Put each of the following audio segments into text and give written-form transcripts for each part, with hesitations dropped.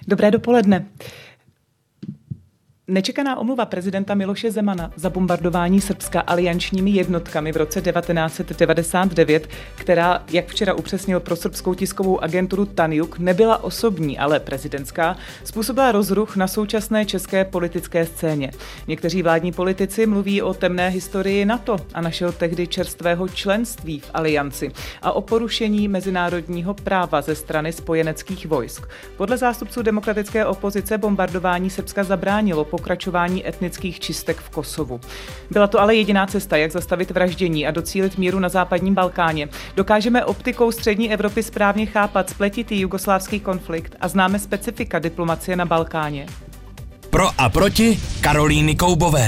Dobré dopoledne. Nečekaná omluva prezidenta Miloše Zemana za bombardování Srbska aliančními jednotkami v roce 1999, která, jak včera upřesnil pro srbskou tiskovou agenturu Tanjug, nebyla osobní, ale prezidentská, způsobila rozruch na současné české politické scéně. Někteří vládní politici mluví o temné historii NATO a našeho tehdy čerstvého členství v alianci a o porušení mezinárodního práva ze strany spojeneckých vojsk. Podle zástupců demokratické opozice bombardování Srbska zabránilo pokračování etnických čistek v Kosovu. Byla to ale jediná cesta, jak zastavit vraždění a docílit míru na západním Balkáně. Dokážeme optikou střední Evropy správně chápat spletitý jugoslávský konflikt a známe specifika diplomacie na Balkáně. Pro a proti Karolíny Koubové.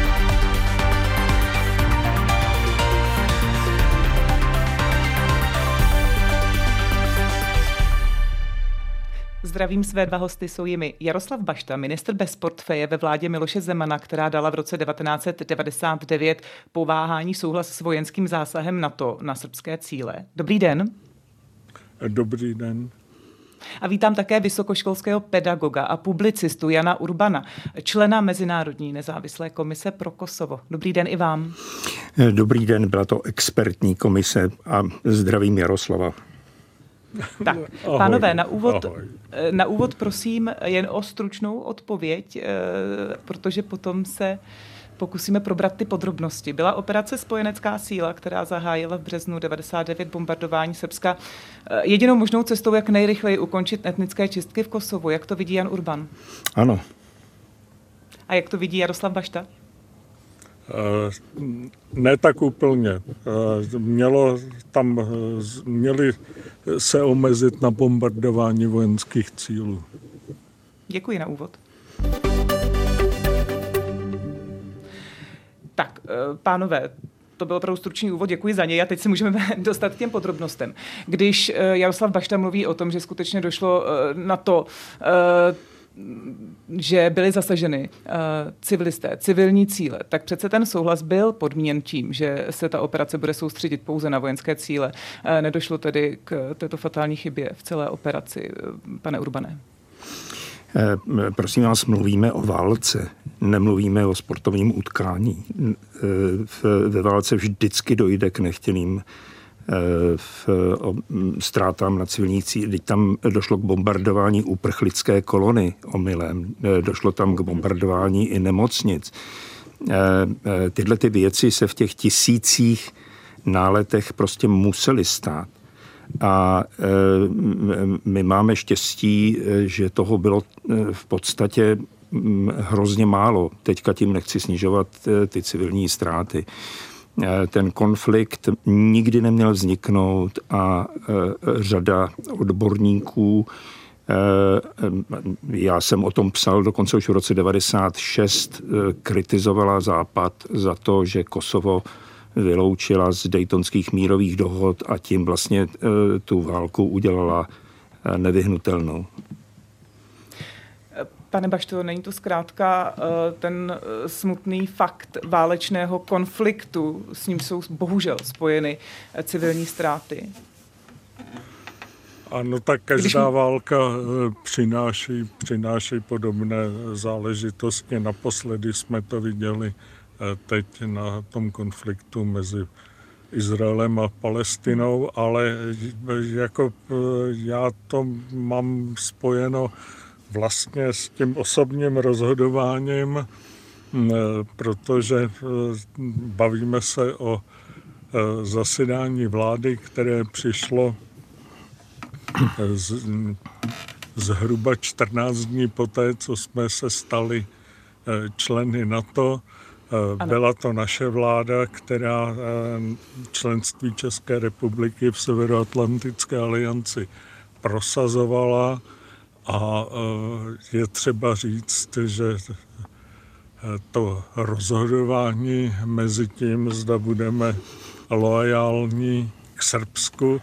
Zdravím, své dva hosty, jsou jimi Jaroslav Bašta, ministr bez portfeje ve vládě Miloše Zemana, která dala v roce 1999 po váhání souhlas s vojenským zásahem NATO na srbské cíle. Dobrý den. Dobrý den. A vítám také vysokoškolského pedagoga a publicistu Jana Urbana, člena Mezinárodní nezávislé komise pro Kosovo. Dobrý den i vám. Dobrý den, byla to expertní komise a zdravím Jaroslava. Tak, pánové, na úvod prosím jen o stručnou odpověď, protože potom se pokusíme probrat ty podrobnosti. Byla operace Spojenecká síla, která zahájila v březnu 1999 bombardování Srbska, jedinou možnou cestou, jak nejrychleji ukončit etnické čistky v Kosovu. Jak to vidí Jan Urban? Ano. A jak to vidí Jaroslav Bašta? Ne tak úplně. Měli se omezit na bombardování vojenských cílů. Děkuji na úvod. Tak, pánové, to byl opravdu stručný úvod, děkuji za něj a teď se můžeme dostat k těm podrobnostem. Když Jaroslav Bašta mluví o tom, že skutečně došlo na to, že byly zasaženy civilisté, civilní cíle, tak přece ten souhlas byl podmíněn tím, že se ta operace bude soustředit pouze na vojenské cíle. Nedošlo tedy k této fatální chybě v celé operaci, pane Urbane? Prosím vás, mluvíme o válce, nemluvíme o sportovním utkání. Ve válce vždycky dojde k nechtěným ztrátám na civilních cílech. Teď tam došlo k bombardování uprchlické kolony omylem, došlo tam k bombardování i nemocnic. Tyhle ty věci se v těch tisících náletech prostě musely stát. A my máme štěstí, že toho bylo v podstatě hrozně málo. Teďka tím nechci snižovat ty civilní ztráty. Ten konflikt nikdy neměl vzniknout a řada odborníků, já jsem o tom psal dokonce už v roce 1996, kritizovala Západ za to, že Kosovo vyloučila z daytonských mírových dohod a tím vlastně tu válku udělala nevyhnutelnou. Pane Bašto, není to zkrátka ten smutný fakt válečného konfliktu, s ním jsou bohužel spojeny civilní ztráty? Ano, tak každá válka přináší podobné záležitosti. Naposledy jsme to viděli teď na tom konfliktu mezi Izraelem a Palestinou, ale jako já to mám spojeno vlastně s tím osobním rozhodováním, protože bavíme se o zasedání vlády, které přišlo zhruba 14 dní poté, co jsme se stali členy NATO. Byla to naše vláda, která členství České republiky v Severoatlantické alianci prosazovala. A je třeba říct, že to rozhodování mezi tím, zda budeme loajální k Srbsku,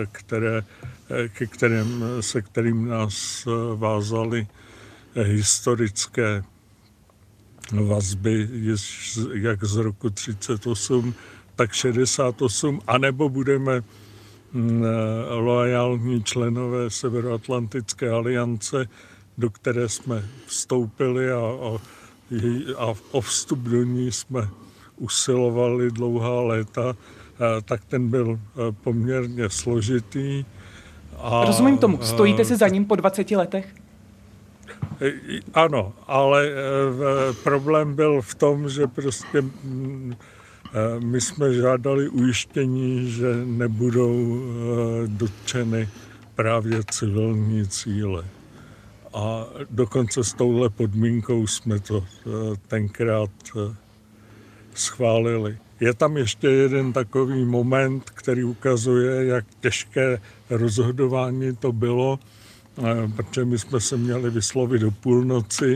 se kterým nás vázaly historické vazby jak z roku 1938, tak 68, anebo budeme loajální členové Severoatlantické aliance, do které jsme vstoupili a o vstup do ní jsme usilovali dlouhá léta, tak ten byl poměrně složitý. Rozumím tomu. Stojíte si za ním po 20 letech? Ano, ale problém byl v tom, že prostě my jsme žádali ujištění, že nebudou dotčeny právě civilní cíle. A dokonce s touhle podmínkou jsme to tenkrát schválili. Je tam ještě jeden takový moment, který ukazuje, jak těžké rozhodování to bylo, protože my jsme se měli vyslovit do půlnoci.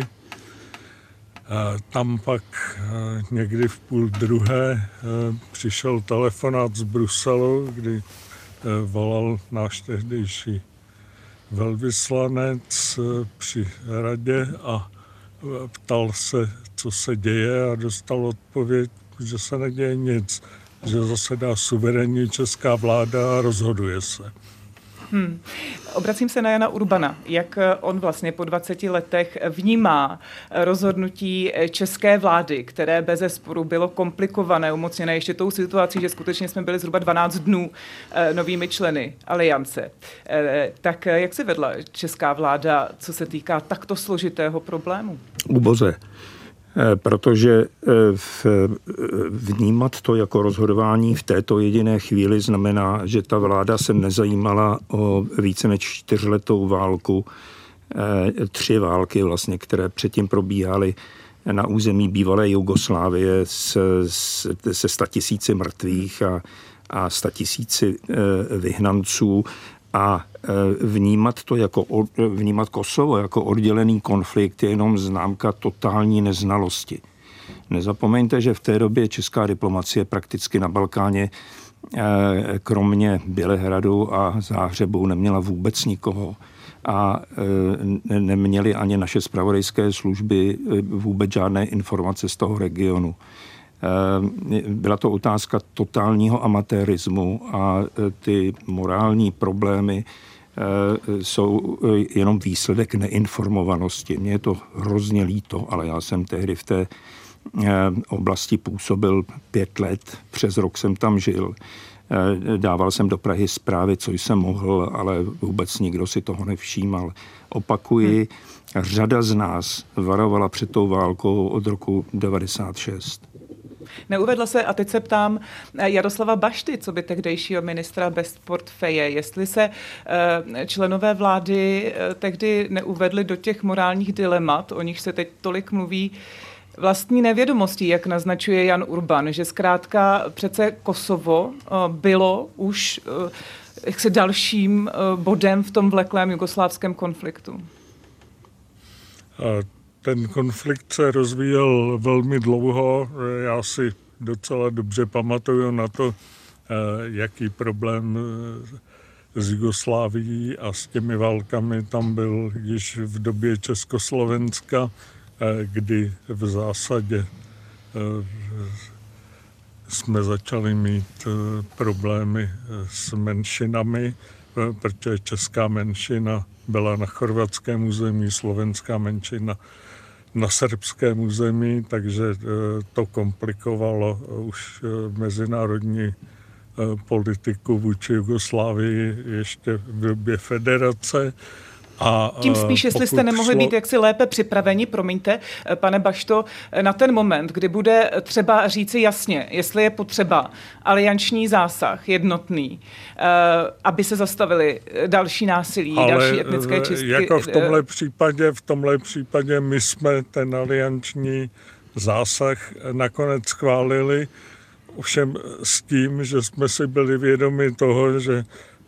Tam pak někdy v 12:30 přišel telefonát z Bruselu, kdy volal náš tehdejší velvyslanec při radě a ptal se, co se děje, a dostal odpověď, že se neděje nic, že zasedá suverénní česká vláda a rozhoduje se. Obracím se na Jana Urbana. Jak on vlastně po 20 letech vnímá rozhodnutí české vlády, které bezesporu bylo komplikované, umocněné ještě tou situací, že skutečně jsme byli zhruba 12 dnů novými členy aliance. Tak jak se vedla česká vláda, co se týká takto složitého problému? Uboze. Protože vnímat to jako rozhodování v této jediné chvíli znamená, že ta vláda se nezajímala o více než 4letou válku, 3 války vlastně, které předtím probíhaly na území bývalé Jugoslávie se 100 000 mrtvých a 100 000 vyhnanců. A vnímat Kosovo jako oddělený konflikt je jenom známka totální neznalosti. Nezapomeňte, že v té době česká diplomacie prakticky na Balkáně kromě Bělehradu a Záhřebu neměla vůbec nikoho. A neměly ani naše zpravodajské služby vůbec žádné informace z toho regionu. Byla to otázka totálního amatérismu a ty morální problémy jsou jenom výsledek neinformovanosti. Mně je to hrozně líto, ale já jsem tehdy v té oblasti působil 5 let, přes rok jsem tam žil. Dával jsem do Prahy zprávy, co jsem mohl, ale vůbec nikdo si toho nevšímal. Opakuji, řada z nás varovala před tou válkou od roku 1996. Neuvedla se, a teď se ptám Jaroslava Bašty, co by tehdejšího ministra bez portfeje, jestli se členové vlády tehdy neuvedli do těch morálních dilemat, o nich se teď tolik mluví, vlastní nevědomostí, jak naznačuje Jan Urban, že zkrátka přece Kosovo bylo už jaksi dalším bodem v tom vleklém jugoslávském konfliktu. Ten konflikt se rozvíjel velmi dlouho. Já si docela dobře pamatuju na to, jaký problém s Jugoslávií a s těmi válkami tam byl již v době Československa, kdy v zásadě jsme začali mít problémy s menšinami, protože česká menšina byla na chorvatském území, slovenská menšina na srbském území, takže to komplikovalo už mezinárodní politiku vůči Jugoslávii ještě v době federace. A tím spíš, jestli jste nemohli být jaksi lépe připraveni, promiňte, pane Bašto, na ten moment, kdy bude třeba říci jasně, jestli je potřeba alianční zásah jednotný, aby se zastavili další násilí, další etnické čistky. Jako v tomhle případě my jsme ten alianční zásah nakonec schválili, ovšem s tím, že jsme si byli vědomi toho, že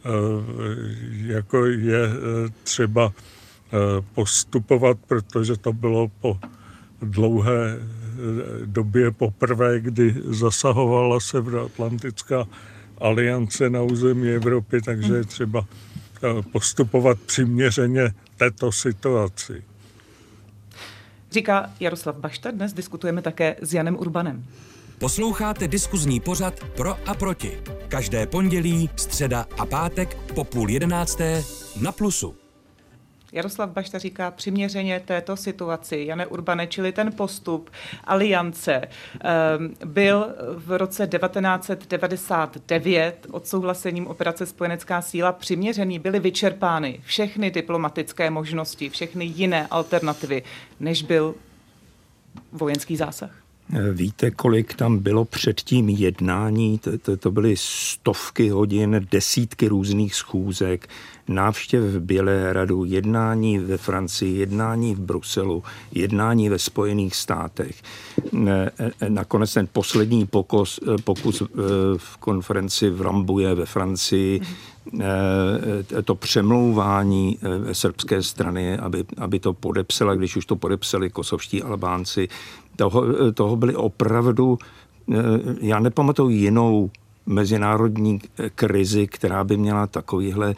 jako je třeba postupovat, protože to bylo po dlouhé době poprvé, kdy zasahovala Severoatlantická aliance na území Evropy, takže je třeba postupovat přiměřeně této situaci. Říká Jaroslav Bašta, dnes diskutujeme také s Janem Urbanem. Posloucháte diskuzní pořad Pro a proti. Každé pondělí, středa a pátek po 10:30 na Plusu. Jaroslav Bašta říká přiměřeně této situaci. Jane Urbane, čili ten postup aliance byl v roce 1999 odsouhlasením operace Spojenecká síla přiměřený, byly vyčerpány všechny diplomatické možnosti, všechny jiné alternativy, než byl vojenský zásah. Víte, kolik tam bylo před tím jednání? To byly stovky hodin, desítky různých schůzek, návštěv v Bělehradu, jednání ve Francii, jednání v Bruselu, jednání ve Spojených státech. Nakonec ten poslední pokus v konferenci v Rambuje ve Francii, to přemlouvání srbské strany, aby to podepsala, když už to podepsali kosovští Albánci, toho byly opravdu, já nepamatuju jinou mezinárodní krizi, která by měla takovýhle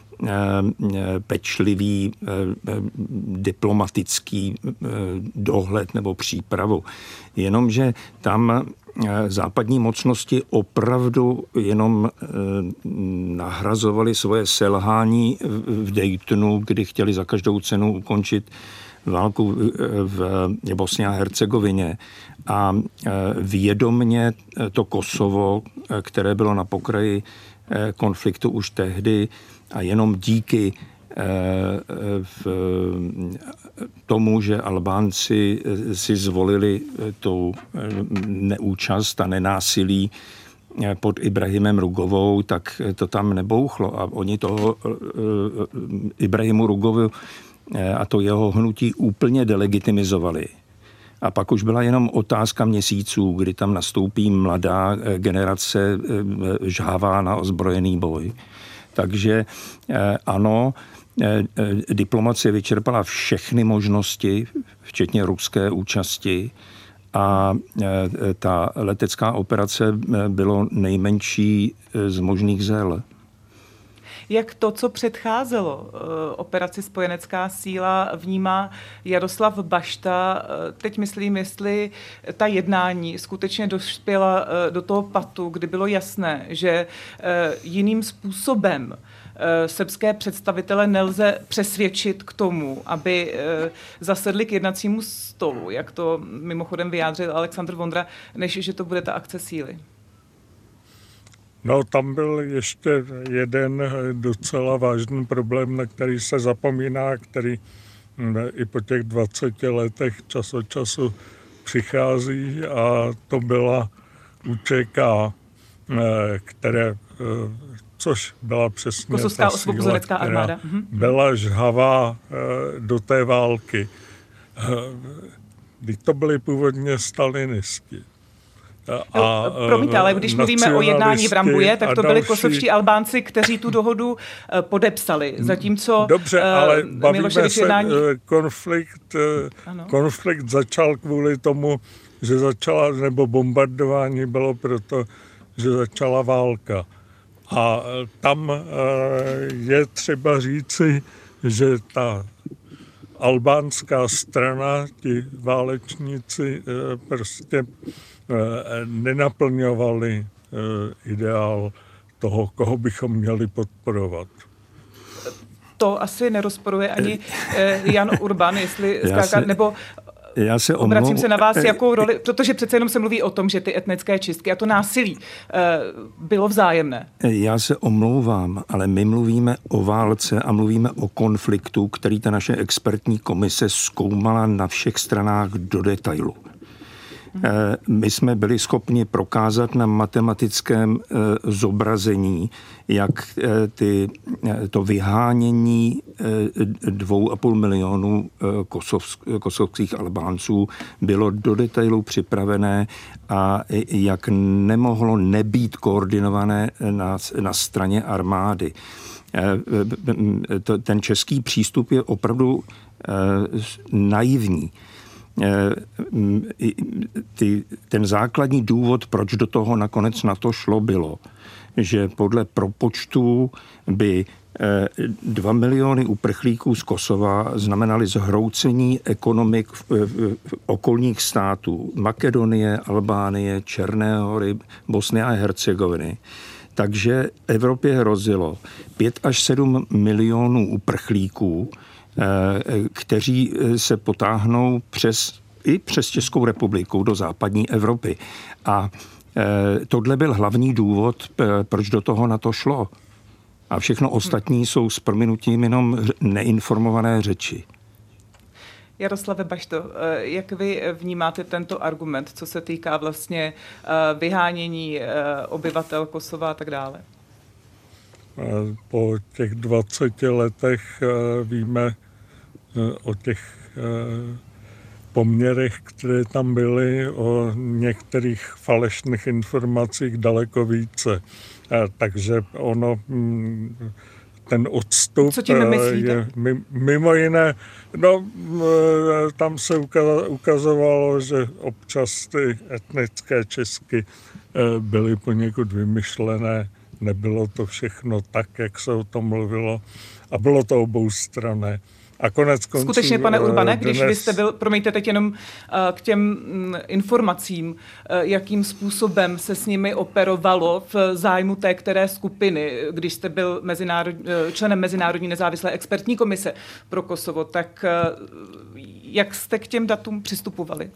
pečlivý diplomatický dohled nebo přípravu. Jenomže tam západní mocnosti opravdu jenom nahrazovaly svoje selhání v Daytonu, kdy chtěli za každou cenu ukončit válku v Bosně a Hercegovině a vědomně to Kosovo, které bylo na pokraji konfliktu už tehdy a jenom díky tomu, že Albánci si zvolili tu neúčast a nenásilí pod Ibrahimem Rugovou, tak to tam nebouchlo a oni toho Ibrahimu Rugovu a to jeho hnutí úplně delegitimizovali. A pak už byla jenom otázka měsíců, kdy tam nastoupí mladá generace žhavá na ozbrojený boj. Takže ano, diplomacie vyčerpala všechny možnosti, včetně ruské účasti, a ta letecká operace bylo nejmenší z možných zel. Jak to, co předcházelo operaci Spojenecká síla, vnímá Jaroslav Bašta? Teď myslím, jestli ta jednání skutečně dospěla do toho patu, kdy bylo jasné, že jiným způsobem srbské představitele nelze přesvědčit k tomu, aby zasedli k jednacímu stolu, jak to mimochodem vyjádřil Aleksandr Vondra, než že to bude ta akce síly. No, tam byl ještě jeden docela vážný problém, na který se zapomíná, který i po těch 20 letech čas od času přichází, a to byla UČK, což byla přesně Kosovská ta síla, osvobozenecká armáda. Byla žhavá do té války. Když to byli původně stalinisti. Promiňte, ale když mluvíme o jednání v Rambuje, tak to byli kosovští Albánci, kteří tu dohodu podepsali. Zatímco dobře, ale bavíme se, jednání... konflikt začal kvůli tomu, že začala, nebo bombardování bylo proto, že začala válka. A tam je třeba říci, že ta albánská strana, ti válečníci prostě nenaplňovali ideál toho, koho bychom měli podporovat. To asi nerozporuje ani Jan Urban, jestli zkrátka, nebo obracím se na vás, jakou roli, protože přece jenom se mluví o tom, že ty etnické čistky a to násilí bylo vzájemné. Já se omlouvám, ale my mluvíme o válce a mluvíme o konfliktu, který ta naše expertní komise zkoumala na všech stranách do detailu. My jsme byli schopni prokázat na matematickém zobrazení, jak to vyhánění 2,5 milionu kosovských Albánců bylo do detailu připravené a jak nemohlo nebýt koordinované na straně armády. Ten český přístup je opravdu naivní. Ten základní důvod, proč do toho nakonec na to šlo, bylo, že podle propočtů by 2 miliony uprchlíků z Kosova znamenaly zhroucení ekonomik v okolních států Makedonie, Albánie, Černé Hory, Bosny a Hercegoviny. Takže Evropě hrozilo 5 až 7 milionů uprchlíků, kteří se potáhnou i přes Českou republiku do západní Evropy. A tohle byl hlavní důvod, proč do toho NATO šlo. A všechno ostatní jsou s prominutím jenom neinformované řeči. Jaroslave Bašto, jak vy vnímáte tento argument, co se týká vlastně vyhánění obyvatel Kosova a tak dále? Po těch 20 letech víme o těch poměrech, které tam byly, o některých falešných informacích daleko více. Takže ten odstup je mimo jiné, tam se ukazovalo, že občas ty etnické Česky byly poněkud vymyšlené, nebylo to všechno tak, jak se o tom mluvilo a bylo to oboustranné. A konec konců, skutečně, pane Urbane, když vy jste byl, promiňte teď jenom k těm informacím, jakým způsobem se s nimi operovalo v zájmu té které skupiny, když jste byl členem Mezinárodní nezávislé expertní komise pro Kosovo, tak jak jste k těm datům přistupovali?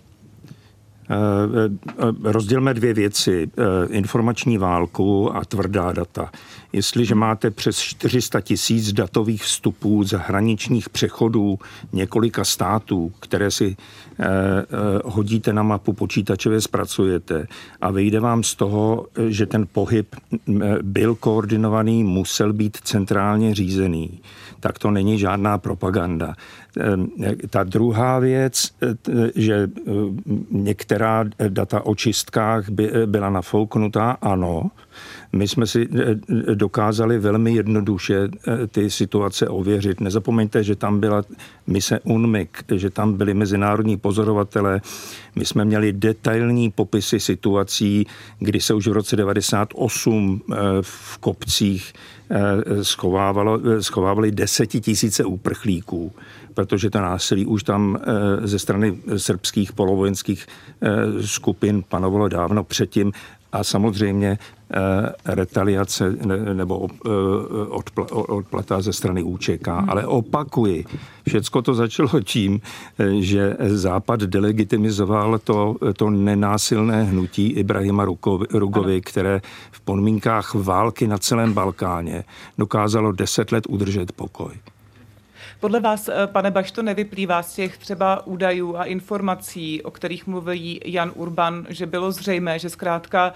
Rozdělme dvě věci. Informační válku a tvrdá data. Jestliže máte přes 400 000 datových vstupů z hraničních přechodů několika států, které si hodíte na mapu, počítačově zpracujete a vyjde vám z toho, že ten pohyb byl koordinovaný, musel být centrálně řízený, tak to není žádná propaganda. Ta druhá věc, že některá data o čistkách byla nafouknutá, ano. My jsme si dokázali velmi jednoduše ty situace ověřit. Nezapomeňte, že tam byla mise UNMIK, že tam byli mezinárodní pozorovatelé. My jsme měli detailní popisy situací, kdy se už v roce 1998 v kopcích schovávali 10 000 uprchlíků, protože to násilí už tam ze strany srbských polovojenských skupin panovalo dávno předtím. A samozřejmě retaliace nebo odplata ze strany UČK. Ale opakuji, všecko to začalo tím, že Západ delegitimizoval to nenásilné hnutí Ibrahima Rugovy, které v podmínkách války na celém Balkáně dokázalo 10 let udržet pokoj. Podle vás, pane Bašto, nevyplývá z těch třeba údajů a informací, o kterých mluví Jan Urban, že bylo zřejmé, že zkrátka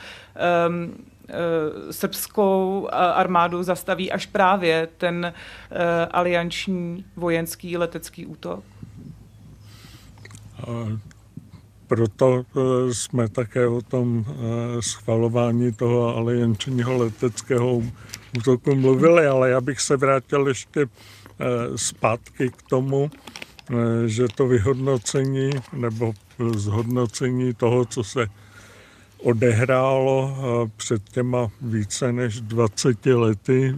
srbskou armádu zastaví až právě ten alianční vojenský letecký útok? Proto jsme také o tom schvalování toho aliančního leteckého útoku mluvili, ale já bych se vrátil ještě zpátky k tomu, že to vyhodnocení nebo zhodnocení toho, co se odehrálo před těma více než 20 lety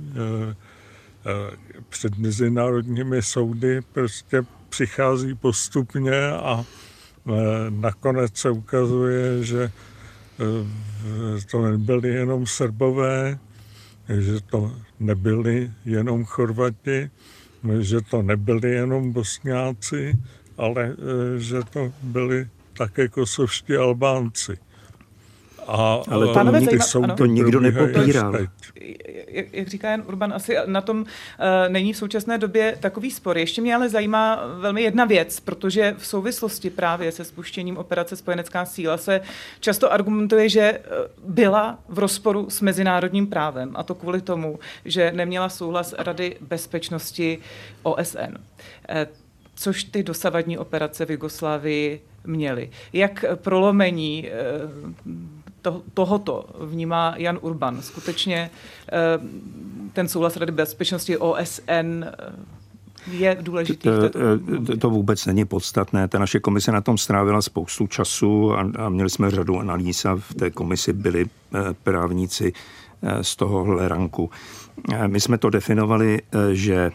před mezinárodními soudy, prostě přichází postupně a nakonec se ukazuje, že to nebyli jenom Srbové, že to nebyli jenom Chorvati, že to nebyli jenom Bosňáci, ale že to byli také kosovští Albánci. Ale to nikdo nepopíral. Jak říká Jan Urban, asi na tom není v současné době takový spor. Ještě mě ale zajímá velmi jedna věc, protože v souvislosti právě se spuštěním operace Spojenecká síla se často argumentuje, že byla v rozporu s mezinárodním právem, a to kvůli tomu, že neměla souhlas Rady bezpečnosti OSN. Což ty dosavadní operace v Jugoslávii měly. Jak prolomení tohoto vnímá Jan Urban? Skutečně ten souhlas Rady bezpečnosti OSN je důležitý? To vůbec není podstatné. Ta naše komise na tom strávila spoustu času a měli jsme řadu analýz a v té komisi byli právníci z tohohle ranku. My jsme to definovali, že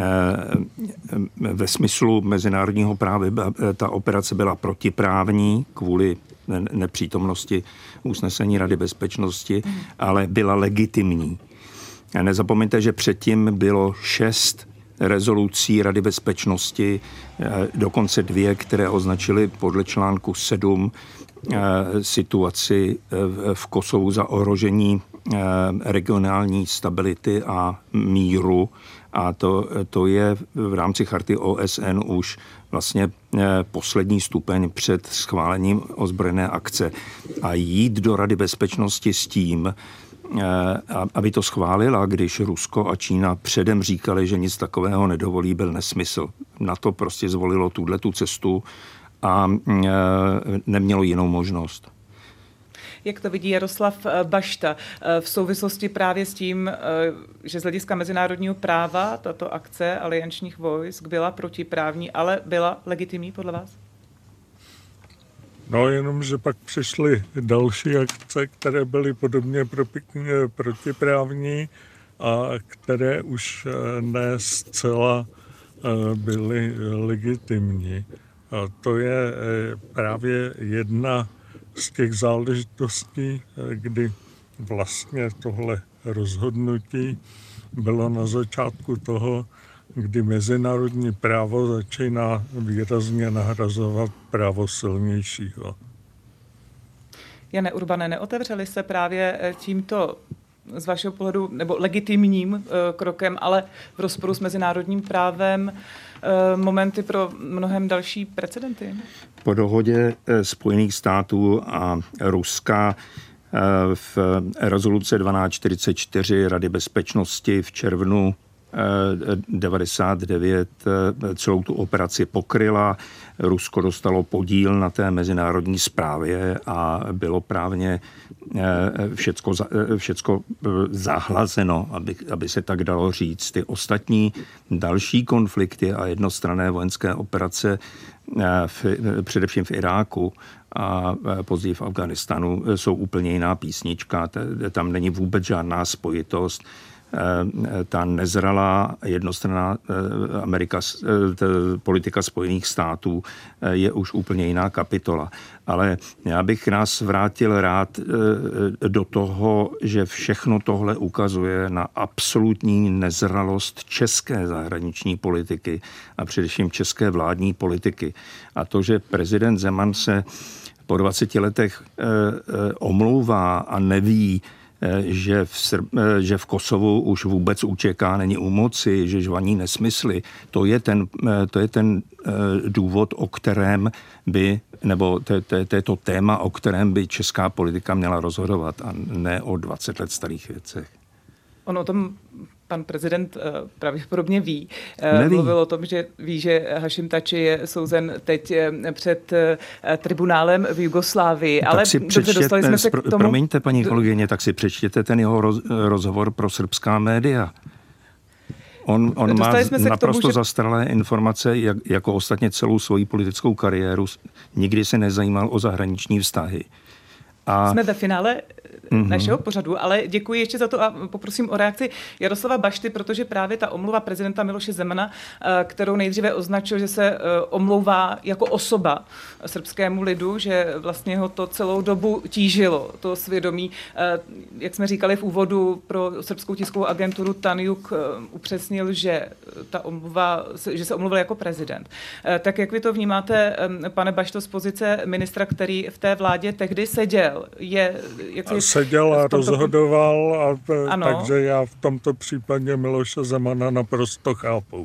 ve smyslu mezinárodního práva ta operace byla protiprávní kvůli nepřítomnosti usnesení Rady bezpečnosti, ale byla legitimní. Nezapomeňte, že předtím bylo 6 rezolucí Rady bezpečnosti, dokonce 2, které označily podle článku 7 situaci v Kosovu za ohrožení regionální stability a míru. A to je v rámci charty OSN už vlastně poslední stupeň před schválením ozbrojené akce. A jít do Rady bezpečnosti s tím, aby to schválila, když Rusko a Čína předem říkali, že nic takového nedovolí, byl nesmysl. NATO prostě zvolilo tuhletu cestu a nemělo jinou možnost. Jak to vidí Jaroslav Bašta v souvislosti právě s tím, že z hlediska mezinárodního práva tato akce aliančních vojsk byla protiprávní, ale byla legitimní podle vás? No, jenom, že pak přišly další akce, které byly podobně protiprávní a které už ne zcela byly legitimní. A to je právě jedna z těch záležitostí, kdy vlastně tohle rozhodnutí bylo na začátku toho, kdy mezinárodní právo začíná výrazně nahrazovat právo silnějšího. Jane Urbane, neotevřeli se právě tímto z vašeho pohledu nebo legitimním krokem, ale v rozporu s mezinárodním právem momenty pro mnohem další precedenty? Po dohodě Spojených států a Ruska v rezoluce 1244 Rady bezpečnosti v červnu 99 celou tu operaci pokryla. Rusko dostalo podíl na té mezinárodní správě a bylo právně všecko zahlazeno, aby se tak dalo říct. Ty ostatní další konflikty a jednostranné vojenské operace především v Iráku a později v Afghánistánu jsou úplně jiná písnička. Tam není vůbec žádná spojitost. Ta nezralá jednostranná politika Spojených států je už úplně jiná kapitola. Ale já bych nás vrátil rád do toho, že všechno tohle ukazuje na absolutní nezralost české zahraniční politiky a především české vládní politiky. A to, že prezident Zeman se po 20 letech omlouvá a neví, že v Kosovu už vůbec utěká, není u moci, že žvaní nesmysly. To je ten důvod, o kterém by, nebo to je to téma, o kterém by česká politika měla rozhodovat a ne o 20 let starých věcech. On o tom pan prezident pravděpodobně ví. Neví. Mluvil o tom, že ví, že Hašim Tači je souzen teď před tribunálem v Jugoslávii. Ale dobře, dostali jsme se k tomu. Promiňte, paní kolegyně, tak si přečtěte ten jeho rozhovor pro srbská média. On má naprosto zastaralé informace, jako ostatně celou svoji politickou kariéru. Nikdy se nezajímal o zahraniční vztahy. Jsme ve finále našeho pořadu, ale děkuji ještě za to a poprosím o reakci Jaroslava Bašty, protože právě ta omluva prezidenta Miloše Zemana, kterou nejdříve označil, že se omlouvá jako osoba srbskému lidu, že vlastně ho to celou dobu tížilo, to svědomí. Jak jsme říkali v úvodu, pro srbskou tiskovou agenturu Tanjug upřesnil, že že se omluvil jako prezident. Tak jak vy to vnímáte, pane Bašto, z pozice ministra, který v té vládě tehdy seděl? Seděl a rozhodoval, takže já v tomto případě Miloše Zemana naprosto chápu.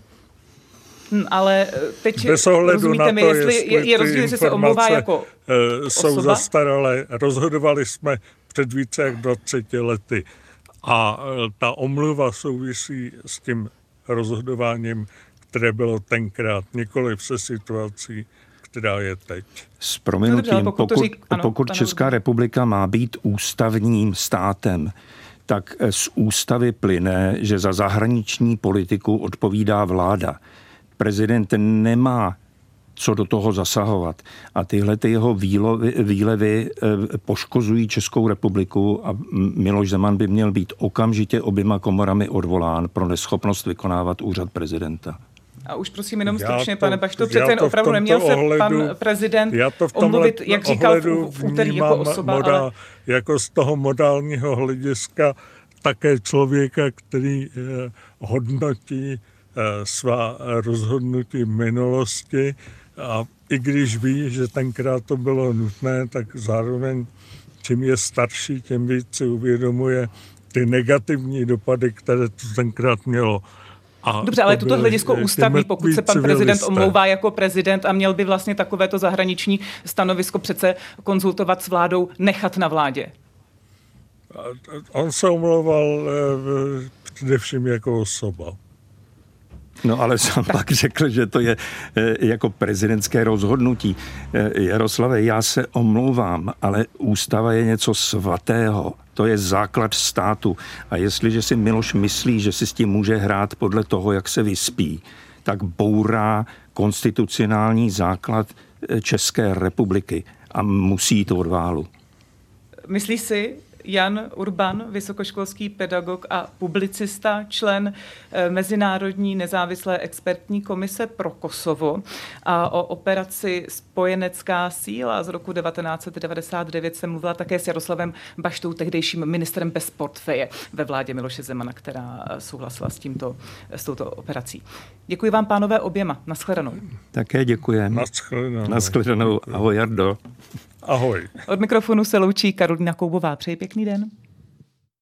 Ale teď bez ohledu na to, je rozdíl, že se omlouvá jako jsou osoba? zastaralé. Rozhodovali jsme před více jak 20 lety. A ta omluva souvisí s tím rozhodováním, které bylo tenkrát, nikoliv se situací, která je teď. S prominutím, pokud Česká republika má být ústavním státem, tak z ústavy plyne, že za zahraniční politiku odpovídá vláda. Prezident nemá co do toho zasahovat. A tyhle jeho výlevy poškozují Českou republiku a Miloš Zeman by měl být okamžitě oběma komorami odvolán pro neschopnost vykonávat úřad prezidenta. A už prosím jenom stručně, pane Bašto, přece jen opravdu neměl se pan prezident omluvit, jak říkal v úterý jako osoba. Jako z toho modálního hlediska také člověka, který hodnotí svá rozhodnutí v minulosti a i když ví, že tenkrát to bylo nutné, tak zároveň čím je starší, tím víc si uvědomuje ty negativní dopady, které to tenkrát mělo. Dobře, ale tuto hledisko ústavní, pokud se pan prezident omlouvá jako prezident a měl by vlastně takovéto zahraniční stanovisko přece konzultovat s vládou, nechat na vládě. On se omlouval především jako osoba. No ale sám pak řekl, že to je jako prezidentské rozhodnutí. Jaroslave, já se omlouvám, ale ústava je něco svatého. To je základ státu. A jestliže si Miloš myslí, že si s tím může hrát podle toho, jak se vyspí, tak bourá konstitucionální základ České republiky a musí to od válu. Myslí si Jan Urban, vysokoškolský pedagog a publicista, člen Mezinárodní nezávislé expertní komise pro Kosovo a o operaci Spojenecká síla z roku 1999 se mluvila také s Jaroslavem Baštou, tehdejším ministrem bez portfeje ve vládě Miloše Zemana, která souhlasila s touto operací. Děkuji vám, pánové, oběma. Nashledanou. Také děkujeme. Nashledanou. Ahoj, Jardo. Ahoj. Od mikrofonu se loučí Karolína Koubová. Přeji pěkný den.